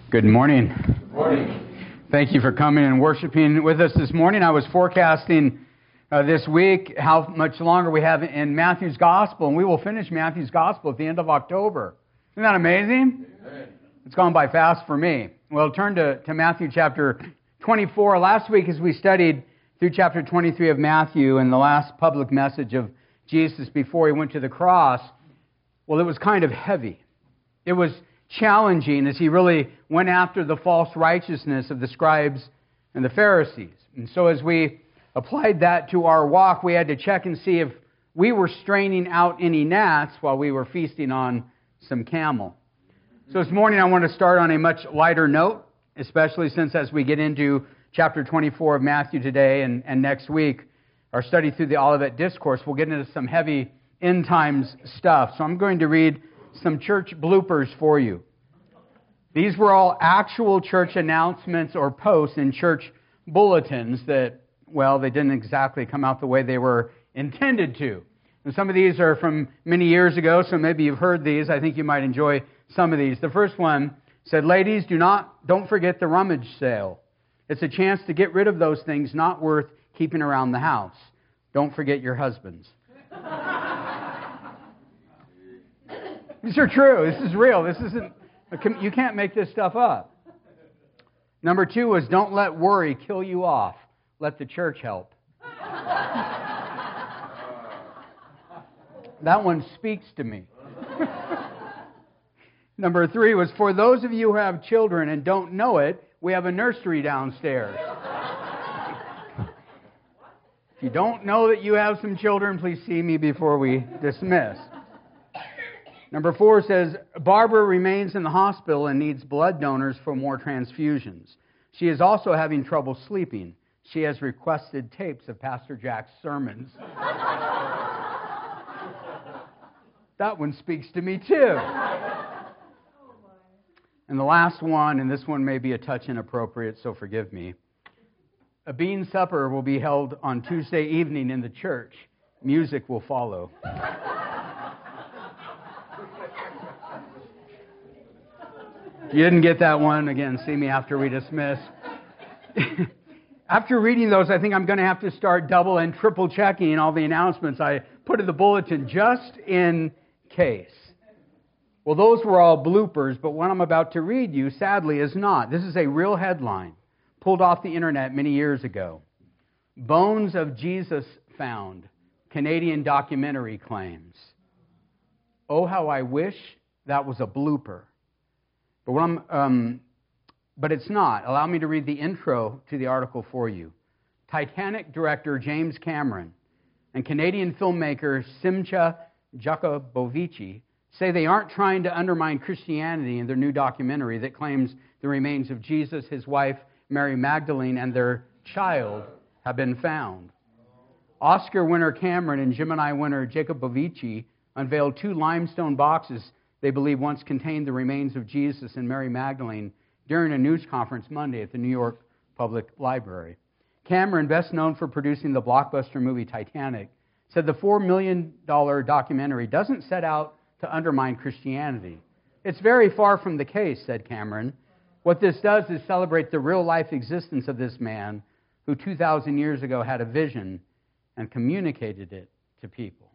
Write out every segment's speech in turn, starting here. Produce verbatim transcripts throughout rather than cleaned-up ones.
Good morning. Good morning. Thank you for coming and worshiping with us this morning. I was forecasting uh, this week how much longer we have in Matthew's Gospel, and we will finish Matthew's Gospel at the end of October. Isn't that amazing? Amen. It's gone by fast for me. Well, turn to, to Matthew chapter twenty-four. Last week, as we studied through chapter twenty-three of Matthew and the last public message of Jesus before he went to the cross, well, it was kind of heavy. It was challenging as he really went after the false righteousness of the scribes and the Pharisees. And so as we applied that to our walk, we had to check and see if we were straining out any gnats while we were feasting on some camel. So this morning I want to start on a much lighter note, especially since as we get into chapter twenty-four of Matthew today and, and next week, our study through the Olivet Discourse, we'll get into some heavy end times stuff. So I'm going to read some church bloopers for you. These were all actual church announcements or posts in church bulletins that, well, they didn't exactly come out the way they were intended to. And some of these are from many years ago, so maybe you've heard these. I think you might enjoy some of these. The first one said, "Ladies, do not don't forget the rummage sale. It's a chance to get rid of those things not worth keeping around the house. Don't forget your husbands." These are true. This is real. This isn't, you can't make this stuff up. Number two was, "Don't let worry kill you off. Let the church help." That one speaks to me. Number three was, "For those of you who have children and don't know it, we have a nursery downstairs." If you don't know that you have some children, please see me before we dismiss. Number four says, "Barbara remains in the hospital and needs blood donors for more transfusions. She is also having trouble sleeping. She has requested tapes of Pastor Jack's sermons." That one speaks to me too. And the last one, and this one may be a touch inappropriate, so forgive me. "A bean supper will be held on Tuesday evening in the church. Music will follow." If you didn't get that one, again, see me after we dismiss. After reading those, I think I'm going to have to start double and triple checking all the announcements I put in the bulletin just in case. Well, those were all bloopers, but what I'm about to read you, sadly, is not. This is a real headline pulled off the internet many years ago. "Bones of Jesus found. Canadian documentary claims." Oh, how I wish that was a blooper. But, what I'm, um, but it's not. Allow me to read the intro to the article for you. Titanic director James Cameron and Canadian filmmaker Simcha Jacobovici say they aren't trying to undermine Christianity in their new documentary that claims the remains of Jesus, his wife Mary Magdalene, and their child have been found. Oscar winner Cameron and Gemini winner Jacobovici unveiled two limestone boxes they believe once contained the remains of Jesus and Mary Magdalene during a news conference Monday at the New York Public Library. Cameron, best known for producing the blockbuster movie Titanic, said the four million dollars documentary doesn't set out to undermine Christianity. "It's very far from the case," said Cameron. "What this does is celebrate the real-life existence of this man who two thousand years ago had a vision and communicated it to people."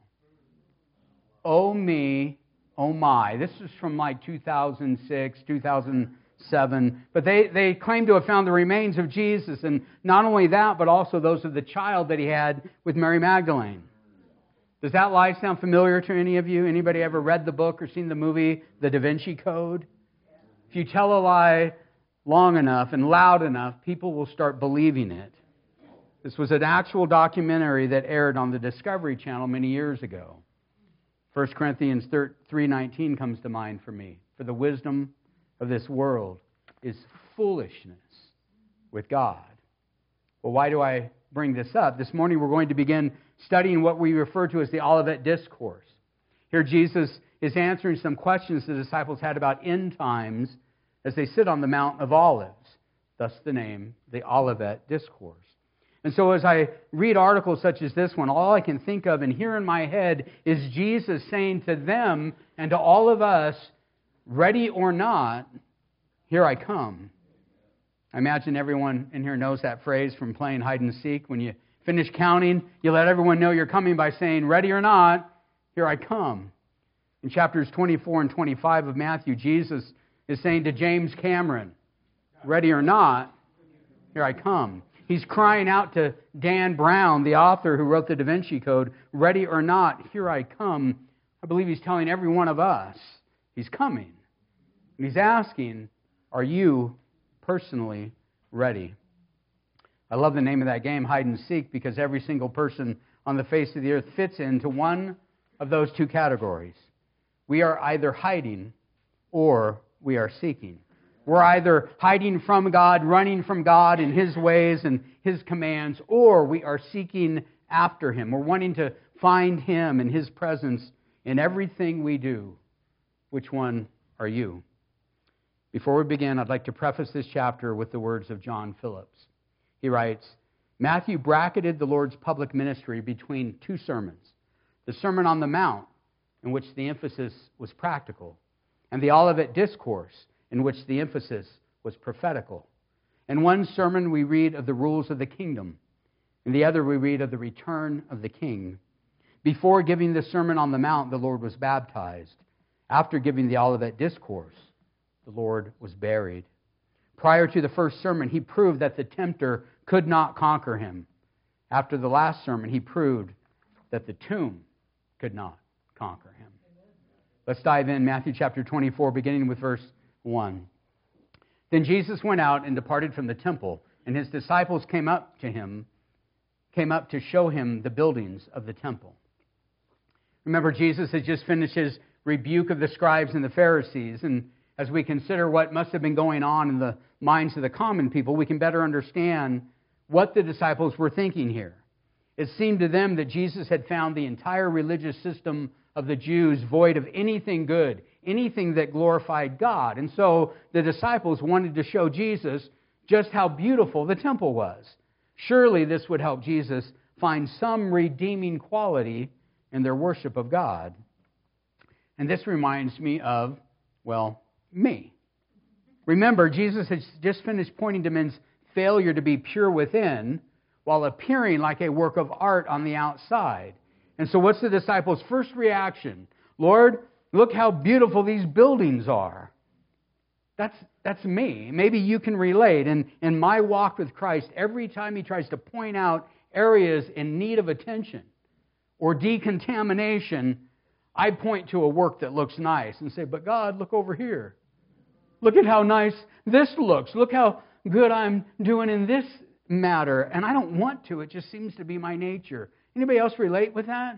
Oh me, oh my. This is from like two thousand six, two thousand seven. But they, they claim to have found the remains of Jesus, and not only that, but also those of the child that he had with Mary Magdalene. Does that lie sound familiar to any of you? Anybody ever read the book or seen the movie, The Da Vinci Code? If you tell a lie long enough and loud enough, people will start believing it. This was an actual documentary that aired on the Discovery Channel many years ago. First Corinthians three nineteen comes to mind for me. "For the wisdom of this world is foolishness with God." Well, why do I bring this up? This morning we're going to begin studying what we refer to as the Olivet Discourse. Here Jesus is answering some questions the disciples had about end times as they sit on the Mount of Olives. Thus the name, the Olivet Discourse. And so as I read articles such as this one, all I can think of and hear in my head is Jesus saying to them and to all of us, ready or not, here I come. I imagine everyone in here knows that phrase from playing hide and seek. When you finish counting, you let everyone know you're coming by saying, ready or not, here I come. In chapters twenty-four and twenty-five of Matthew, Jesus is saying to James Cameron, ready or not, here I come. He's crying out to Dan Brown, the author who wrote the Da Vinci Code, ready or not, here I come. I believe he's telling every one of us, he's coming. And he's asking, are you personally ready? I love the name of that game, hide and seek, because every single person on the face of the earth fits into one of those two categories. We are either hiding or we are seeking. We're either hiding from God, running from God and His ways and His commands, or we are seeking after Him. We're wanting to find Him and His presence in everything we do. Which one are you? Before we begin, I'd like to preface this chapter with the words of John Phillips. He writes, Matthew bracketed the Lord's public ministry between two sermons. The Sermon on the Mount, in which the emphasis was practical, and the Olivet Discourse, in which the emphasis was prophetical. In one sermon we read of the rules of the kingdom. In the other we read of the return of the King. Before giving the Sermon on the Mount, the Lord was baptized. After giving the Olivet Discourse, the Lord was buried. Prior to the first sermon, He proved that the tempter could not conquer Him. After the last sermon, He proved that the tomb could not conquer Him. Let's dive in, Matthew chapter twenty-four, beginning with verse one. Then Jesus went out and departed from the temple, and His disciples came up to Him, came up to show Him the buildings of the temple. Remember, Jesus had just finished His rebuke of the scribes and the Pharisees, and as we consider what must have been going on in the minds of the common people, we can better understand what the disciples were thinking here. It seemed to them that Jesus had found the entire religious system of the Jews void of anything good, anything that glorified God. And so the disciples wanted to show Jesus just how beautiful the temple was. Surely this would help Jesus find some redeeming quality in their worship of God. And this reminds me of, well, me. Remember, Jesus had just finished pointing to men's failure to be pure within while appearing like a work of art on the outside. And so what's the disciples' first reaction? Lord, look how beautiful these buildings are. That's that's me. Maybe you can relate. And in my walk with Christ, every time He tries to point out areas in need of attention or decontamination, I point to a work that looks nice and say, but God, look over here. Look at how nice this looks. Look how good I'm doing in this matter. And I don't want to. It just seems to be my nature. Anybody else relate with that?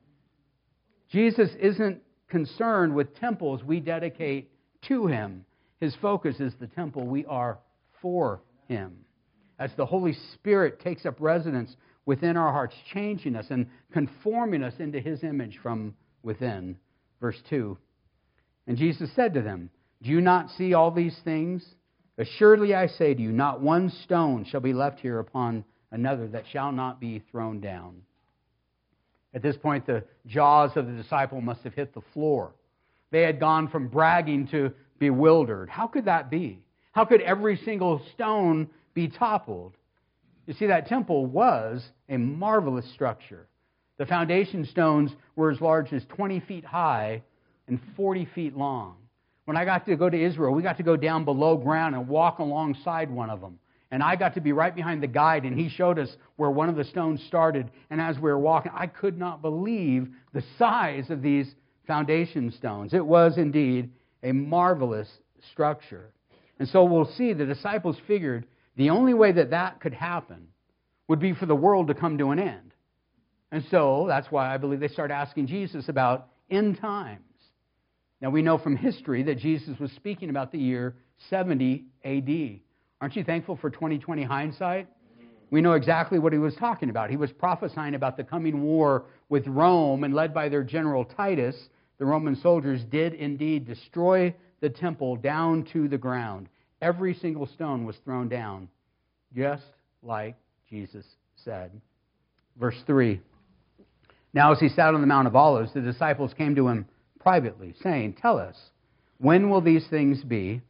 Jesus isn't concerned with temples we dedicate to Him. His focus is the temple we are for Him. As the Holy Spirit takes up residence within our hearts, changing us and conforming us into His image from within. Verse two. And Jesus said to them, do you not see all these things? Assuredly I say to you, not one stone shall be left here upon another that shall not be thrown down. At this point, the jaws of the disciple must have hit the floor. They had gone from bragging to bewildered. How could that be? How could every single stone be toppled? You see, that temple was a marvelous structure. The foundation stones were as large as twenty feet high and forty feet long. When I got to go to Israel, we got to go down below ground and walk alongside one of them. And I got to be right behind the guide, and he showed us where one of the stones started. And as we were walking, I could not believe the size of these foundation stones. It was indeed a marvelous structure. And so we'll see the disciples figured the only way that that could happen would be for the world to come to an end. And so that's why I believe they started asking Jesus about end times. Now we know from history that Jesus was speaking about the year seventy A D. Aren't you thankful for twenty twenty hindsight? We know exactly what he was talking about. He was prophesying about the coming war with Rome, and led by their general Titus, the Roman soldiers did indeed destroy the temple down to the ground. Every single stone was thrown down, just like Jesus said. Verse three. Now as he sat on the Mount of Olives, the disciples came to him privately, saying, tell us, when will these things be?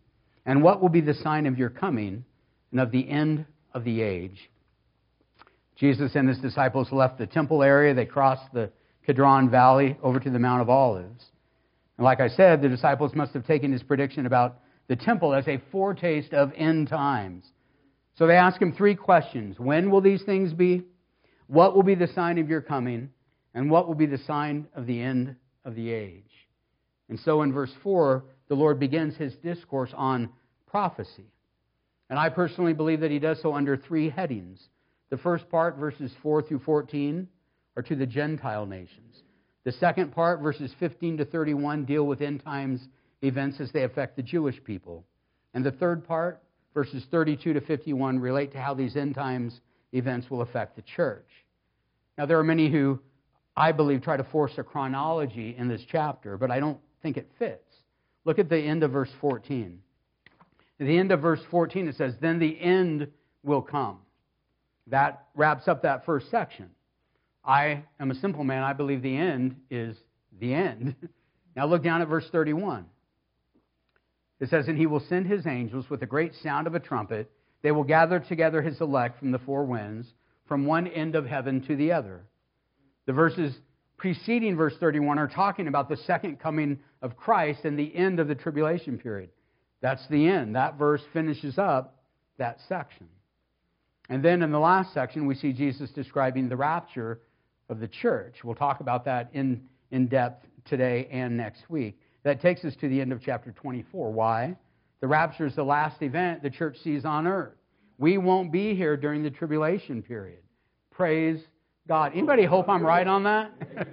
And what will be the sign of your coming and of the end of the age? Jesus and his disciples left the temple area. They crossed the Kidron Valley over to the Mount of Olives. And like I said, the disciples must have taken his prediction about the temple as a foretaste of end times. So they ask him three questions. When will these things be? What will be the sign of your coming? And what will be the sign of the end of the age? And so in verse four, the Lord begins his discourse on prophecy. And I personally believe that he does so under three headings. The first part, verses four through fourteen, are to the Gentile nations. The second part, verses fifteen to thirty-one, deal with end times events as they affect the Jewish people. And the third part, verses thirty-two to fifty-one, relate to how these end times events will affect the church. Now, there are many who, I believe, try to force a chronology in this chapter, but I don't think it fits. Look at the end of verse fourteen. At the end of verse fourteen, it says, "Then the end will come." That wraps up that first section. I am a simple man. I believe the end is the end. Now look down at verse thirty-one. It says, "And he will send his angels with a great sound of a trumpet. They will gather together his elect from the four winds, from one end of heaven to the other." The verses preceding verse thirty-one are talking about the second coming of Christ and the end of the tribulation period. That's the end. That verse finishes up that section. And then in the last section, we see Jesus describing the rapture of the church. We'll talk about that in, in depth today and next week. That takes us to the end of chapter twenty-four. Why? The rapture is the last event the church sees on earth. We won't be here during the tribulation period. Praise God. Anybody hope I'm right on that?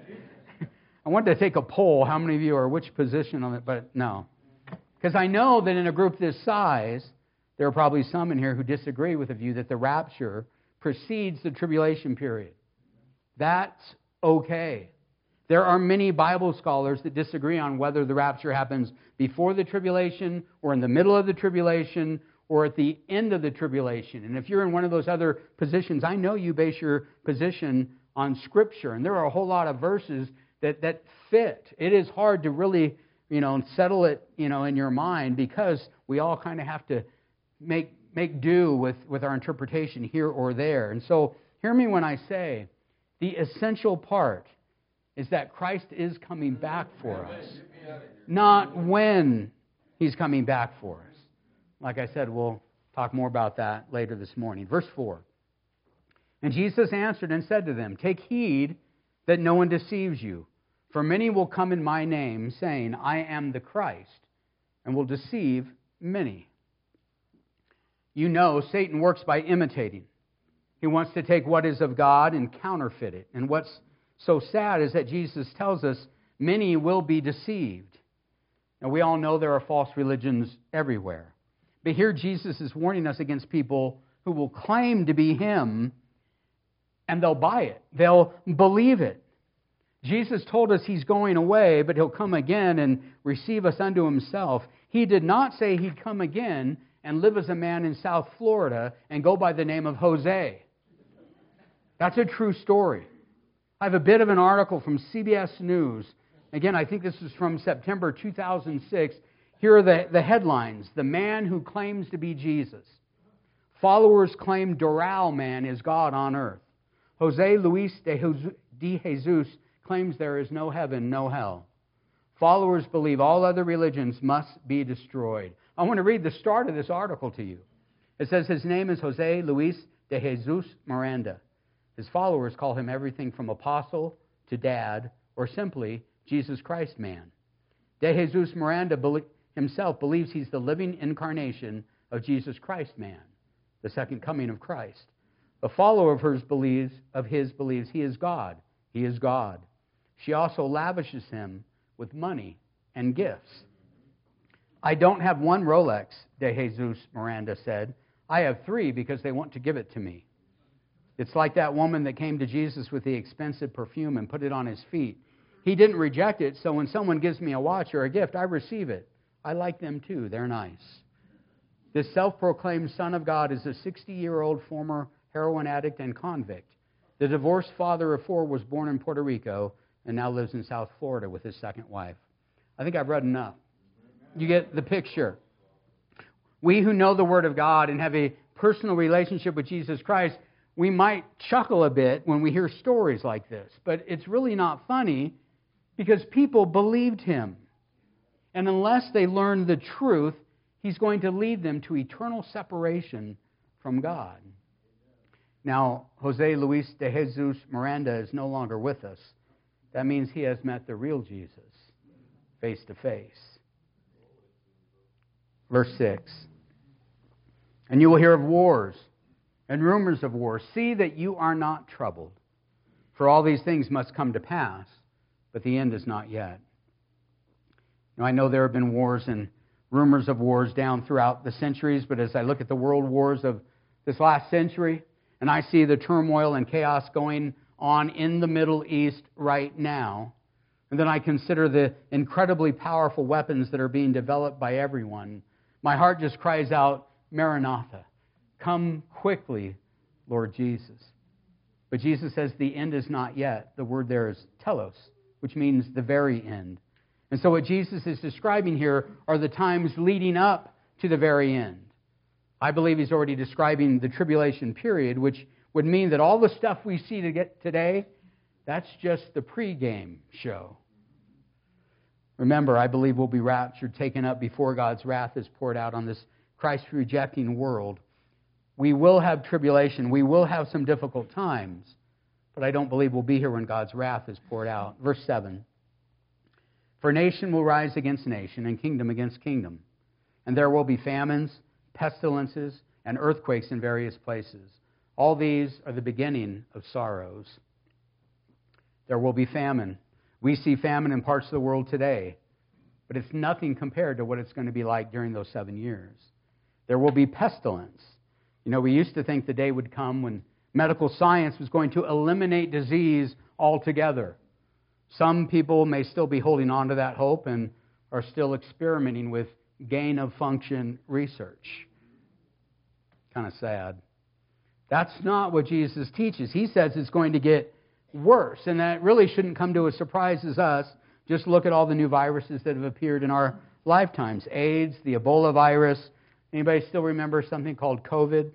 I wanted to take a poll. How many of you are which position on it? But no. Because I know that in a group this size, there are probably some in here who disagree with the view that the rapture precedes the tribulation period. That's okay. There are many Bible scholars that disagree on whether the rapture happens before the tribulation or in the middle of the tribulation or at the end of the tribulation. And if you're in one of those other positions, I know you base your position on Scripture. And there are a whole lot of verses that, that fit. It is hard to really, you know, settle it, you know, in your mind because we all kind of have to make make do with, with our interpretation here or there. And so hear me when I say the essential part is that Christ is coming back for us, not when He's coming back for us. Like I said, we'll talk more about that later this morning. Verse four. "And Jesus answered and said to them, 'Take heed that no one deceives you, for many will come in my name, saying, I am the Christ, and will deceive many.'" You know, Satan works by imitating. He wants to take what is of God and counterfeit it. And what's so sad is that Jesus tells us many will be deceived. Now, we all know there are false religions everywhere. But here Jesus is warning us against people who will claim to be Him, and they'll buy it. They'll believe it. Jesus told us He's going away, but He'll come again and receive us unto Himself. He did not say He'd come again and live as a man in South Florida and go by the name of Jose. That's a true story. I have a bit of an article from C B S News. Again, I think this is from September two thousand six. Here are the, the headlines. "The man who claims to be Jesus. Followers claim Doral man is God on earth. Jose Luis de Jesus claims there is no heaven, no hell. Followers believe all other religions must be destroyed." I want to read the start of this article to you. It says his name is Jose Luis de Jesus Miranda. His followers call him everything from apostle to dad, or simply Jesus Christ man. De Jesus Miranda himself believes he's the living incarnation of Jesus Christ man, the second coming of Christ. A follower of hers believes of his believes he is God. He is God. She also lavishes him with money and gifts. "I don't have one Rolex," De Jesus Miranda said. "I have three because they want to give it to me." It's like that woman that came to Jesus with the expensive perfume and put it on His feet. He didn't reject it, so when someone gives me a watch or a gift, I receive it. I like them too. They're nice. This self-proclaimed Son of God is a sixty-year-old former heroin addict and convict. The divorced father of four was born in Puerto Rico and now lives in South Florida with his second wife. I think I've read enough. You get the picture. We who know the Word of God and have a personal relationship with Jesus Christ, we might chuckle a bit when we hear stories like this. But it's really not funny because people believed him. And unless they learn the truth, he's going to lead them to eternal separation from God. Now, Jose Luis de Jesus Miranda is no longer with us. That means he has met the real Jesus face to face. Verse six. And you will hear of wars and rumors of wars. See that you are not troubled. For all these things must come to pass, but the end is not yet. Now, I know there have been wars and rumors of wars down throughout the centuries, but as I look at the world wars of this last century, and I see the turmoil and chaos going on in the Middle East right now, and then I consider the incredibly powerful weapons that are being developed by everyone, my heart just cries out, Maranatha, come quickly, Lord Jesus. But Jesus says the end is not yet. The word there is telos, which means the very end. And so what Jesus is describing here are the times leading up to the very end. I believe he's already describing the tribulation period, which would mean that all the stuff we see to get today, that's just the pregame show. Remember, I believe we'll be raptured, taken up before God's wrath is poured out on this Christ-rejecting world. We will have tribulation. We will have some difficult times. But I don't believe we'll be here when God's wrath is poured out. Verse seven. For nation will rise against nation, and kingdom against kingdom. And there will be famines, pestilences, and earthquakes in various places. All these are the beginning of sorrows. There will be famine. We see famine in parts of the world today, but it's nothing compared to what it's going to be like during those seven years. There will be pestilence. You know, we used to think the day would come when medical science was going to eliminate disease altogether. Some people may still be holding on to that hope and are still experimenting with gain-of-function research. Kind of sad. That's not what Jesus teaches. He says it's going to get worse, and that really shouldn't come to a surprise as us. Just look at all the new viruses that have appeared in our lifetimes. AIDS, the Ebola virus. Anybody still remember something called COVID?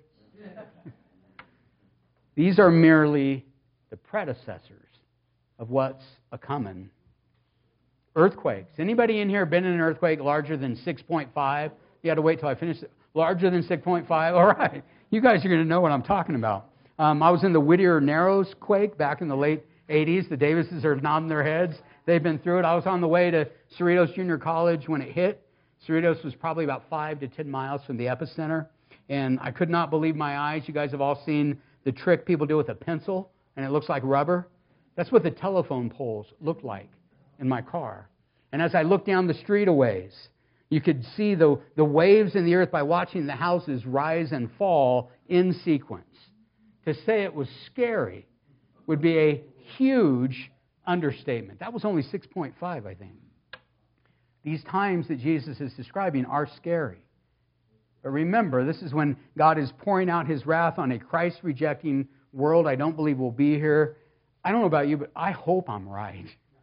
These are merely the predecessors of what's a-coming. Earthquakes. Anybody in here been in an earthquake larger than six point five? You had to wait till I finished it. Larger than six point five? All right. You guys are going to know what I'm talking about. Um, I was in the Whittier Narrows quake back in the late eighties. The Davises are nodding their heads. They've been through it. I was on the way to Cerritos Junior College when it hit. Cerritos was probably about five to ten miles from the epicenter. And I could not believe my eyes. You guys have all seen the trick people do with a pencil, and it looks like rubber. That's what the telephone poles looked like in my car. And as I looked down the street a ways, you could see the, the waves in the earth by watching the houses rise and fall in sequence. To say it was scary would be a huge understatement. That was only six point five, I think. These times that Jesus is describing are scary. But remember, this is when God is pouring out his wrath on a Christ-rejecting world. I don't believe we'll be here. I don't know about you, but I hope I'm right.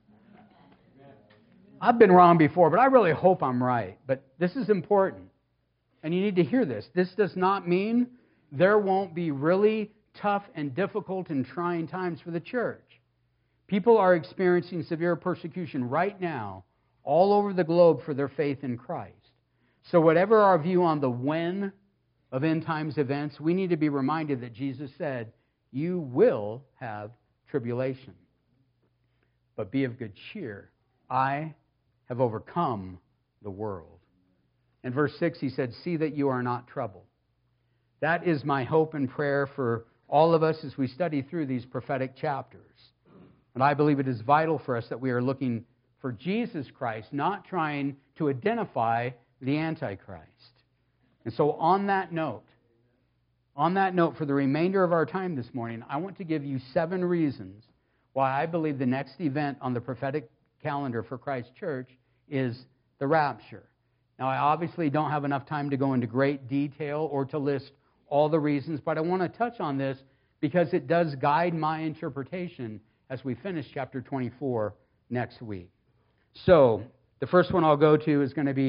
I've been wrong before, but I really hope I'm right. But this is important, and you need to hear this. This does not mean there won't be really tough and difficult and trying times for the church. People are experiencing severe persecution right now all over the globe for their faith in Christ. So whatever our view on the when of end times events, we need to be reminded that Jesus said, you will have tribulation. But be of good cheer. I have overcome the world. In verse six, he said, see that you are not troubled. That is my hope and prayer for all of us as we study through these prophetic chapters. And I believe it is vital for us that we are looking for Jesus Christ, not trying to identify the Antichrist. And so on that note, on that note, for the remainder of our time this morning, I want to give you seven reasons why I believe the next event on the prophetic calendar for Christ Church is the rapture. Now, I obviously don't have enough time to go into great detail or to list all the reasons, but I want to touch on this because it does guide my interpretation as we finish chapter twenty-four next week. So, the first one I'll go to is going to be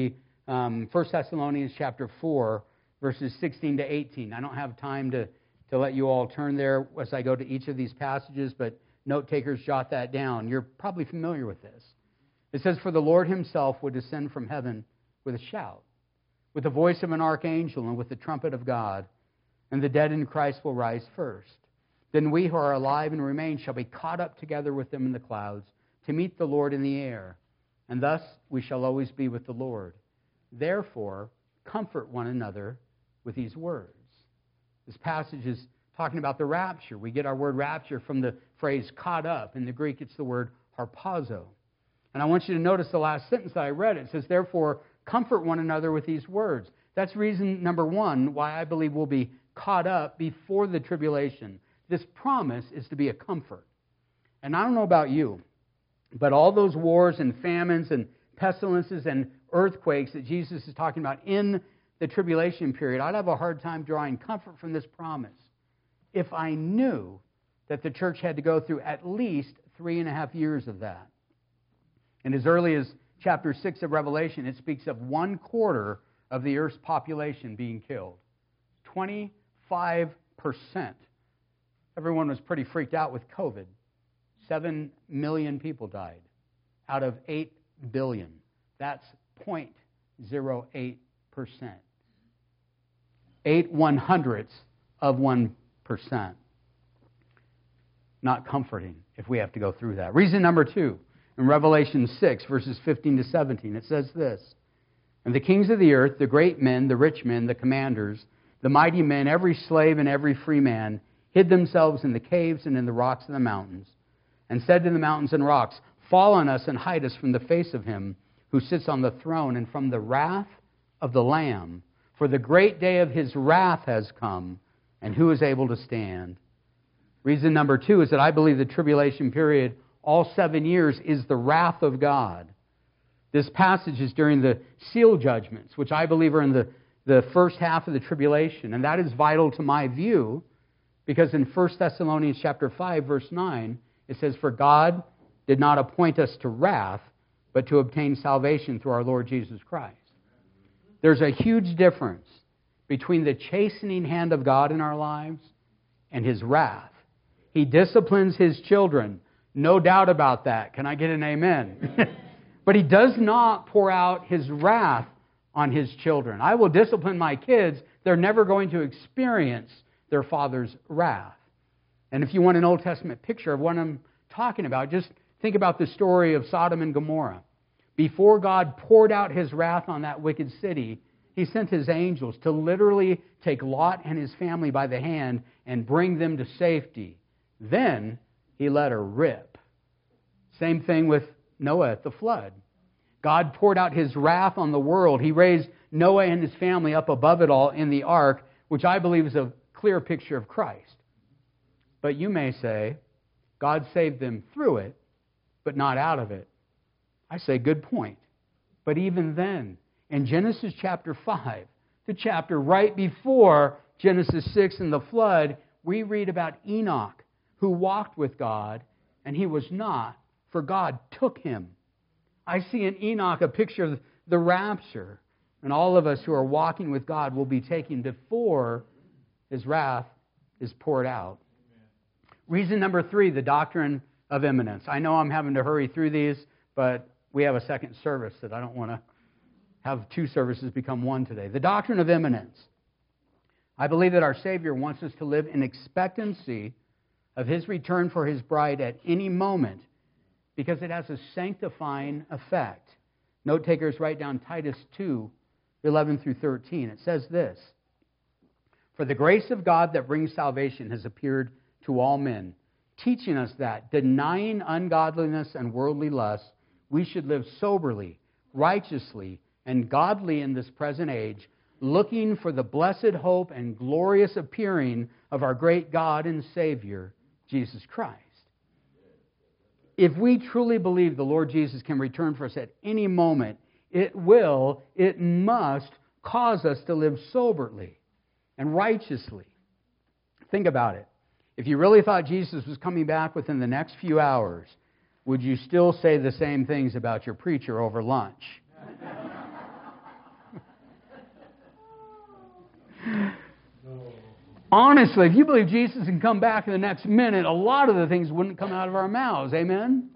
um, First Thessalonians chapter four, verses sixteen to eighteen. I don't have time to, to let you all turn there as I go to each of these passages, but note takers, jot that down. You're probably familiar with this. It says, "For the Lord himself would descend from heaven with a shout, with the voice of an archangel, and with the trumpet of God, and the dead in Christ will rise first. Then we who are alive and remain shall be caught up together with them in the clouds to meet the Lord in the air, and thus we shall always be with the Lord. Therefore, comfort one another with these words." This passage is talking about the rapture. We get our word rapture from the phrase caught up. In the Greek, it's the word harpazo. And I want you to notice the last sentence that I read. It says, "Therefore, comfort one another with these words." That's reason number one why I believe we'll be caught up before the tribulation. This promise is to be a comfort. And I don't know about you, but all those wars and famines and pestilences and earthquakes that Jesus is talking about in the tribulation period, I'd have a hard time drawing comfort from this promise if I knew that the church had to go through at least three and a half years of that. And as early as chapter six of Revelation, it speaks of one quarter of the earth's population being killed. twenty-five percent. Everyone was pretty freaked out with COVID. Seven million people died out of eight billion. That's zero point zero eight percent. Eight one hundredths of one percent. Not comforting if we have to go through that. Reason number two, in Revelation six, verses fifteen to seventeen, it says this: "And the kings of the earth, the great men, the rich men, the commanders, the mighty men, every slave and every free man, hid themselves in the caves and in the rocks of the mountains, and said to the mountains and rocks, 'Fall on us and hide us from the face of him who sits on the throne and from the wrath of the Lamb. For the great day of his wrath has come, and who is able to stand?'" Reason number two is that I believe the tribulation period, all seven years, is the wrath of God. This passage is during the seal judgments, which I believe are in the, the first half of the tribulation. And that is vital to my view, because in First Thessalonians chapter five, verse nine, it says, "For God did not appoint us to wrath, but to obtain salvation through our Lord Jesus Christ." There's a huge difference between the chastening hand of God in our lives and his wrath. He disciplines his children. No doubt about that. Can I get an amen? But he does not pour out his wrath on his children. I will discipline my kids. They're never going to experience their father's wrath. And if you want an Old Testament picture of what I'm talking about, just think about the story of Sodom and Gomorrah. Before God poured out his wrath on that wicked city, he sent his angels to literally take Lot and his family by the hand and bring them to safety. Then he let her rip. Same thing with Noah at the flood. God poured out his wrath on the world. He raised Noah and his family up above it all in the ark, which I believe is a clear picture of Christ. But you may say, God saved them through it, but not out of it. I say, good point. But even then, in Genesis chapter five, the chapter right before Genesis six and the flood, we read about Enoch, who walked with God, and he was not, for God took him. I see in Enoch a picture of the rapture, and all of us who are walking with God will be taken before his wrath is poured out. Reason number three, the doctrine of imminence. I know I'm having to hurry through these, but we have a second service that I don't want to have two services become one today. The doctrine of imminence. I believe that our Savior wants us to live in expectancy of his return for his bride at any moment, because it has a sanctifying effect. Note takers, write down Titus two, eleven through thirteen. It says this: "For the grace of God that brings salvation has appeared to all men, teaching us that, denying ungodliness and worldly lust, we should live soberly, righteously, and godly in this present age, looking for the blessed hope and glorious appearing of our great God and Savior, Jesus Christ." If we truly believe the Lord Jesus can return for us at any moment, it will, it must cause us to live soberly and righteously. Think about it. If you really thought Jesus was coming back within the next few hours, would you still say the same things about your preacher over lunch? Honestly, if you believe Jesus can come back in the next minute, a lot of the things wouldn't come out of our mouths. Amen?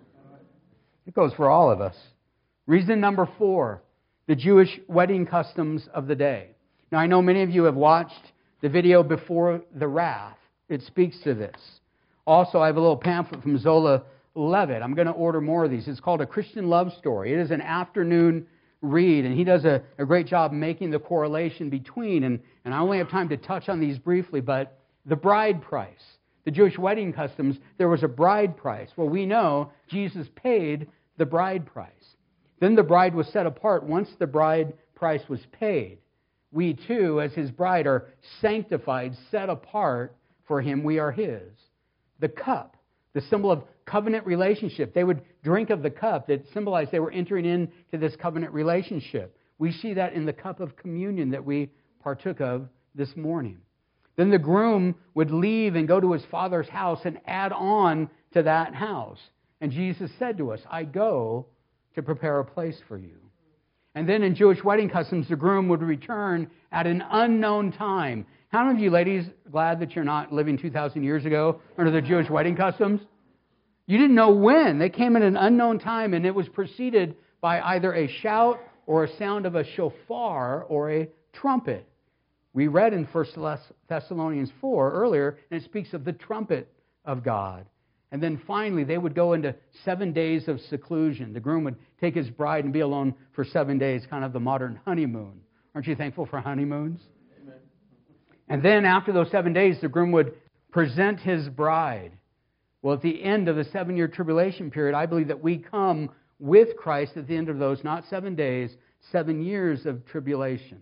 It goes for all of us. Reason number four, the Jewish wedding customs of the day. Now, I know many of you have watched the video Before the Wrath. It speaks to this. Also, I have a little pamphlet from Zola Levitt. I'm going to order more of these. It's called A Christian Love Story. It is an afternoon read, and he does a, a great job making the correlation between, and, and I only have time to touch on these briefly, but the bride price. The Jewish wedding customs, there was a bride price. Well, we know Jesus paid the bride price. Then the bride was set apart. Once the bride price was paid, we too, as his bride, are sanctified, set apart for him. We are his. The cup, the symbol of covenant relationship. They would drink of the cup that symbolized they were entering into this covenant relationship. We see that in the cup of communion that we partook of this morning. Then the groom would leave and go to his father's house and add on to that house. And Jesus said to us, I go to prepare a place for you. And then in Jewish wedding customs, the groom would return at an unknown time. How many of you ladies glad that you're not living two thousand years ago under the Jewish wedding customs? You didn't know when. They came at an unknown time, and it was preceded by either a shout or a sound of a shofar or a trumpet. We read in First Thessalonians four earlier, and it speaks of the trumpet of God. And then finally, they would go into seven days of seclusion. The groom would take his bride and be alone for seven days, kind of the modern honeymoon. Aren't you thankful for honeymoons? Amen. And then after those seven days, the groom would present his bride. Well, at the end of the seven-year tribulation period, I believe that we come with Christ at the end of those, not seven days, seven years of tribulation.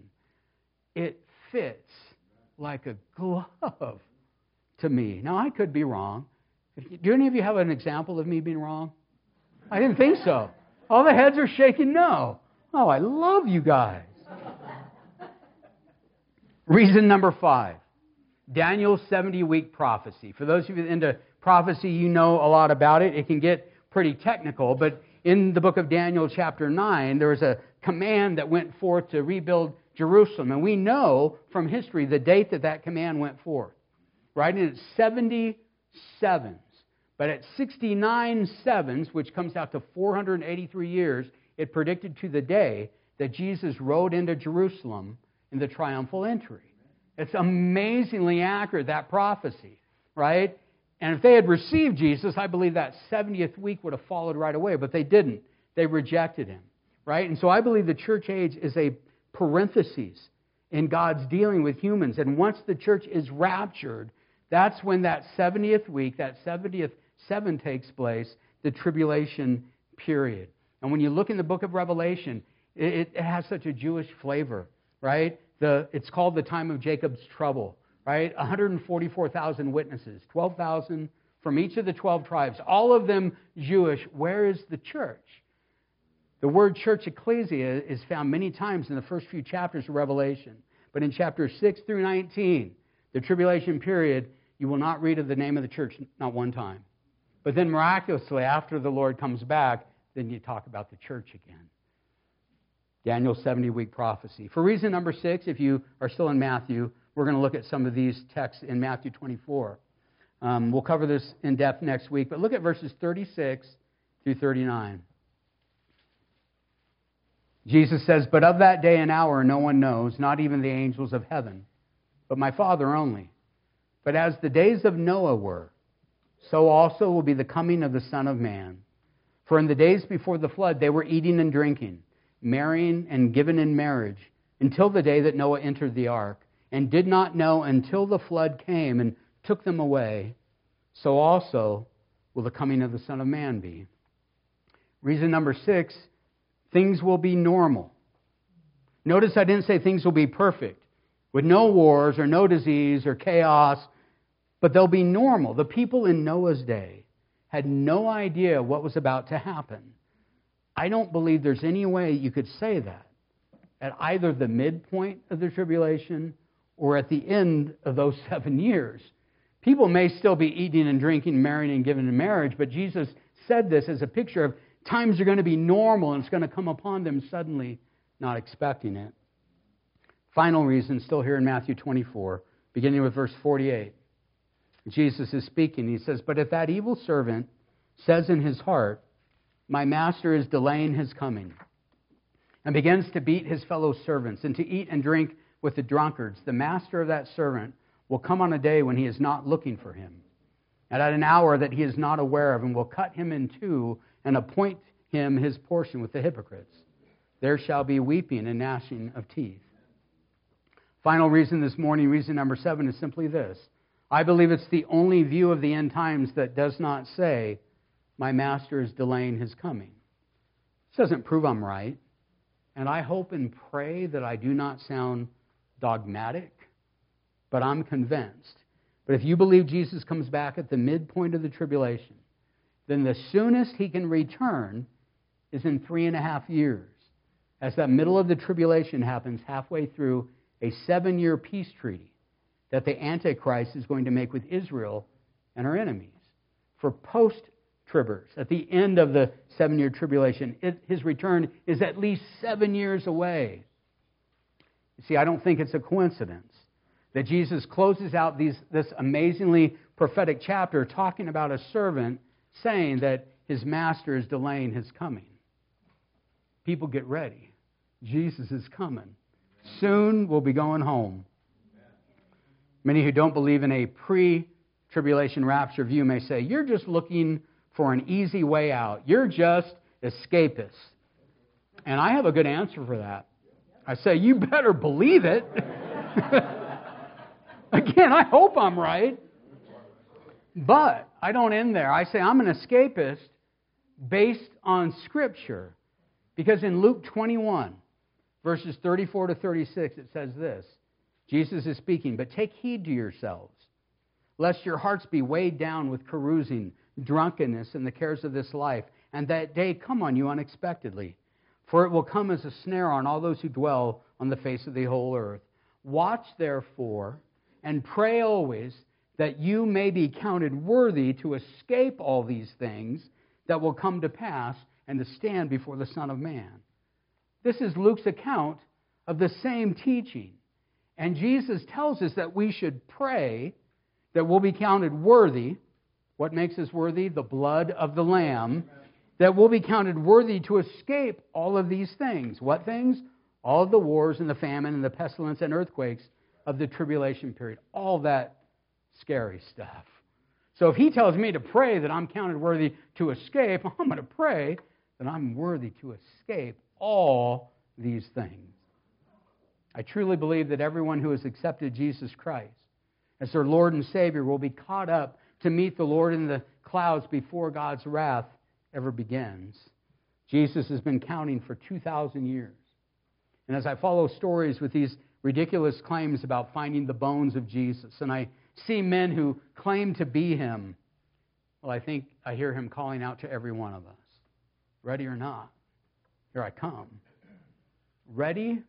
It fits like a glove to me. Now, I could be wrong. Do any of you have an example of me being wrong? I didn't think so. All the heads are shaking no. Oh, I love you guys. Reason number five, Daniel's seventy-week prophecy. For those of you into prophecy, you know a lot about it. It can get pretty technical, but in the book of Daniel chapter nine, there was a command that went forth to rebuild Jerusalem. And we know from history the date that that command went forth. Right? And it's seventy sevens. But at sixty-nine sevens, which comes out to four hundred eighty-three years, it predicted to the day that Jesus rode into Jerusalem in the triumphal entry. It's amazingly accurate, that prophecy, right? And if they had received Jesus, I believe that seventieth week would have followed right away, but they didn't. They rejected him, right? And so I believe the church age is a parenthesis in God's dealing with humans. And once the church is raptured, that's when that seventieth week, that seventieth seven takes place, the tribulation period. And when you look in the book of Revelation, it, it has such a Jewish flavor, right? The, it's called the time of Jacob's trouble, right? one hundred forty-four thousand witnesses, twelve thousand from each of the twelve tribes, all of them Jewish. Where is the church? The word church, ecclesia, is found many times in the first few chapters of Revelation. But in chapters six through nineteen, the tribulation period, you will not read of the name of the church, not one time. But then miraculously, after the Lord comes back, then you talk about the church again. Daniel's seventy-week prophecy. For reason number six, if you are still in Matthew, we're going to look at some of these texts in Matthew twenty-four. Um, we'll cover this in depth next week, but look at verses thirty-six through thirty-nine. Jesus says, "But of that day and hour no one knows, not even the angels of heaven, but my Father only. But as the days of Noah were, so also will be the coming of the Son of Man. For in the days before the flood they were eating and drinking, marrying and given in marriage, until the day that Noah entered the ark, and did not know until the flood came and took them away. So also will the coming of the Son of Man be." Reason number six, things will be normal. Notice I didn't say things will be perfect, with no wars or no disease or chaos, but they'll be normal. The people in Noah's day had no idea what was about to happen. I don't believe there's any way you could say that at either the midpoint of the tribulation or at the end of those seven years. People may still be eating and drinking, marrying and giving in marriage, but Jesus said this as a picture of times are going to be normal and it's going to come upon them suddenly, not expecting it. Final reason, still here in Matthew twenty-four, beginning with verse forty-eight. Jesus is speaking. He says, "But if that evil servant says in his heart, 'My master is delaying his coming,' and begins to beat his fellow servants and to eat and drink with the drunkards, the master of that servant will come on a day when he is not looking for him, and at an hour that he is not aware of, and will cut him in two and appoint him his portion with the hypocrites. There shall be weeping and gnashing of teeth." Final reason this morning, reason number seven, is simply this. I believe it's the only view of the end times that does not say, "My master is delaying his coming." This doesn't prove I'm right. And I hope and pray that I do not sound dogmatic, but I'm convinced. But if you believe Jesus comes back at the midpoint of the tribulation, then the soonest he can return is in three and a half years, as that middle of the tribulation happens halfway through a seven-year peace treaty that the Antichrist is going to make with Israel and our enemies. For post-tribbers, at the end of the seven-year tribulation, it, his return is at least seven years away. You see, I don't think it's a coincidence that Jesus closes out these, this amazingly prophetic chapter talking about a servant saying that his master is delaying his coming. People, get ready. Jesus is coming. Soon we'll be going home. Many who don't believe in a pre-tribulation rapture view may say, "You're just looking for an easy way out. You're just escapists." And I have a good answer for that. I say, you better believe it. Again, I hope I'm right. But I don't end there. I say I'm an escapist based on Scripture. Because in Luke twenty-one, verses thirty-four to thirty-six, it says this. Jesus is speaking, "But take heed to yourselves, lest your hearts be weighed down with carousing, drunkenness, and the cares of this life, and that day come on you unexpectedly. For it will come as a snare on all those who dwell on the face of the whole earth. Watch therefore, and pray always, that you may be counted worthy to escape all these things that will come to pass, and to stand before the Son of Man." This is Luke's account of the same teaching. And Jesus tells us that we should pray that we'll be counted worthy. What makes us worthy? The blood of the Lamb. That we'll be counted worthy to escape all of these things. What things? All of the wars and the famine and the pestilence and earthquakes of the tribulation period. All that scary stuff. So if he tells me to pray that I'm counted worthy to escape, I'm going to pray that I'm worthy to escape all these things. I truly believe that everyone who has accepted Jesus Christ as their Lord and Savior will be caught up to meet the Lord in the clouds before God's wrath ever begins. Jesus has been counting for two thousand years. And as I follow stories with these ridiculous claims about finding the bones of Jesus, and I see men who claim to be Him, well, I think I hear Him calling out to every one of us. Ready or not, here I come. Ready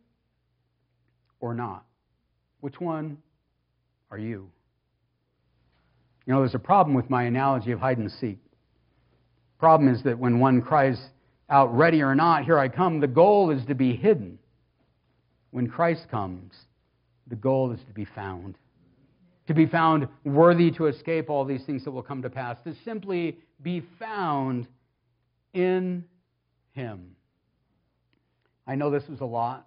or not? Which one are you? You know, there's a problem with my analogy of hide and seek. Problem is that when one cries out, ready or not, here I come, the goal is to be hidden. When Christ comes, the goal is to be found. To be found worthy to escape all these things that will come to pass. To simply be found in Him. I know this was a lot,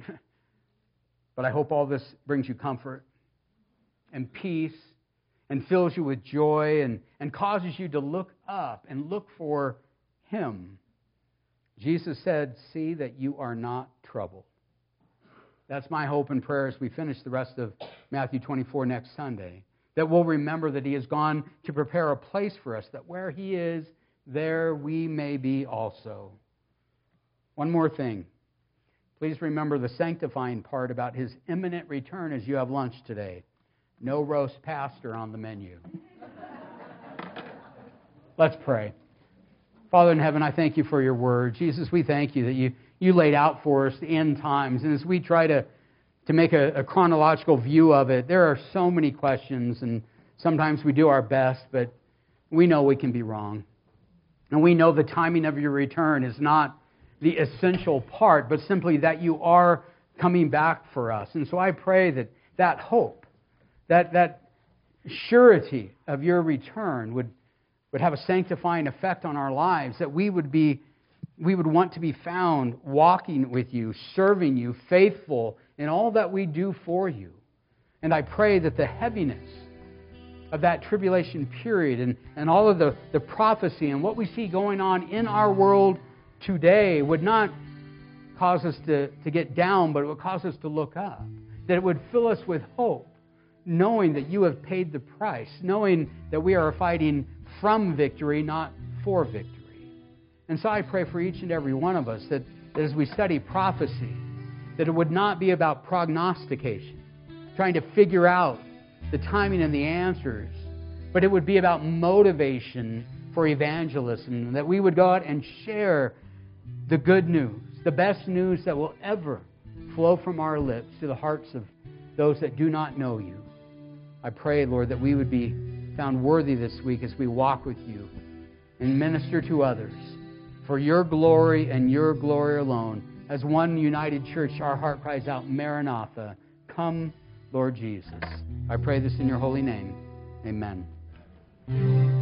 but I hope all this brings you comfort and peace and fills you with joy and, and causes you to look up and look for Him. Jesus said, "See that you are not troubled." That's my hope and prayer as we finish the rest of Matthew twenty-four next Sunday. That we'll remember that He has gone to prepare a place for us, that where He is, there we may be also. One more thing. Please remember the sanctifying part about His imminent return as you have lunch today. No roast pastor on the menu. Let's pray. Father in heaven, I thank You for Your word. Jesus, we thank You that You, you laid out for us the end times. And as we try to, to make a, a chronological view of it, there are so many questions, and sometimes we do our best, but we know we can be wrong. And we know the timing of Your return is not the essential part, but simply that You are coming back for us. And so I pray that that hope that that surety of your return would, would have a sanctifying effect on our lives, that we would be we would want to be found walking with you, serving you, faithful in all that we do for you. And I pray that the heaviness of that tribulation period and, and all of the, the prophecy and what we see going on in our world today would not cause us to, to get down, but it would cause us to look up. That it would fill us with hope, knowing that you have paid the price, knowing that we are fighting from victory, not for victory. And so I pray for each and every one of us that, that as we study prophecy, that it would not be about prognostication, trying to figure out the timing and the answers, but it would be about motivation for evangelism, that we would go out and share the good news, the best news that will ever flow from our lips to the hearts of those that do not know you. I pray, Lord, that we would be found worthy this week as we walk with you and minister to others for your glory and your glory alone. As one united church, our heart cries out, Maranatha, come, Lord Jesus. I pray this in your holy name. Amen.